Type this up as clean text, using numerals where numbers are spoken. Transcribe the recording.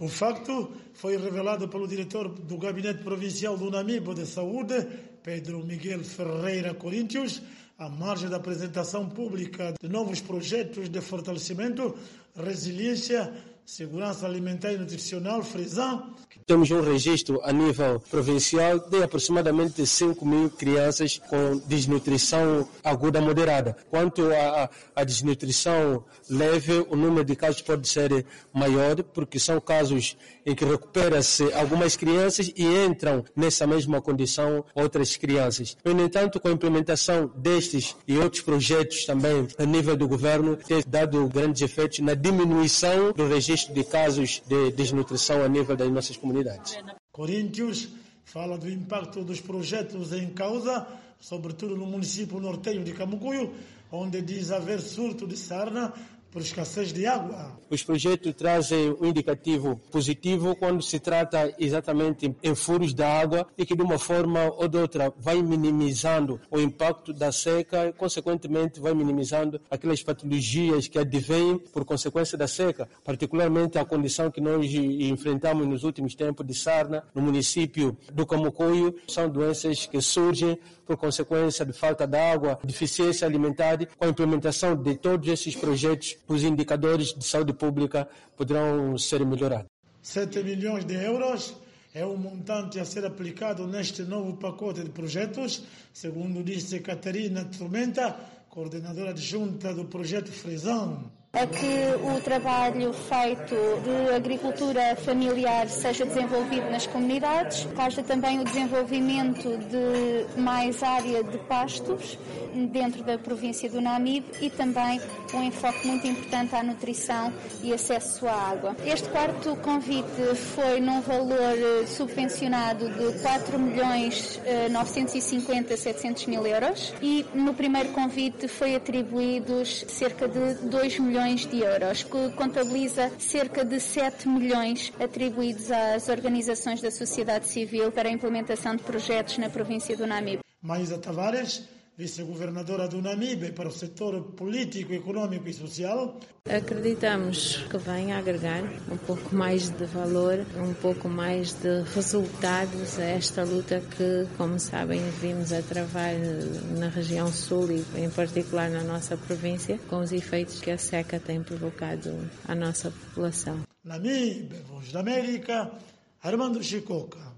O facto foi revelado pelo diretor do Gabinete Provincial do Namibe de Saúde, Pedro Miguel Ferreira Coríntios, à margem da apresentação pública de novos projetos de fortalecimento, resiliência, segurança alimentar e nutricional, Fresan. Temos um registro a nível provincial de aproximadamente 5.000 crianças com desnutrição aguda moderada. Quanto à desnutrição leve, o número de casos pode ser maior, porque são casos em que recupera-se algumas crianças e entram nessa mesma condição outras crianças. No entanto, com a implementação destes e outros projetos também a nível do governo, tem dado grandes efeitos na diminuição do registro de casos de desnutrição a nível das nossas comunidades. Coríntios fala do impacto dos projetos em causa, sobretudo no município norteño de Camucuyo, onde diz haver surto de sarna por escassez de água. Os projetos trazem um indicativo positivo quando se trata exatamente em furos da água e que de uma forma ou de outra vai minimizando o impacto da seca e consequentemente vai minimizando aquelas patologias que advêm por consequência da seca, particularmente a condição que nós enfrentamos nos últimos tempos de sarna no município do Camucuyo. São doenças que surgem por consequência de falta de água, deficiência alimentar. Com a implementação de todos esses projetos, os indicadores de saúde pública poderão ser melhorados. 7 milhões de euros é o montante a ser aplicado neste novo pacote de projetos, segundo disse Catarina Tormenta, coordenadora adjunta do projeto Fresan. É que o trabalho feito de agricultura familiar seja desenvolvido nas comunidades, que haja também o desenvolvimento de mais área de pastos dentro da província do Namibe e também um enfoque muito importante à nutrição e acesso à água. Este quarto convite foi num valor subvencionado de 4.950.700.000 euros e no primeiro convite foi atribuídos cerca de 2 milhões de euros, que contabiliza cerca de 7 milhões atribuídos às organizações da sociedade civil para a implementação de projetos na província do Namibe. Maísa Tavares, vice-governadora do Namibe para o setor político, econômico e social. Acreditamos que vem agregar um pouco mais de valor, um pouco mais de resultados a esta luta que, como sabem, vimos a travar na região sul e em particular na nossa província, com os efeitos que a seca tem provocado à nossa população. Namibe, Voz da América, Armando Chicoca.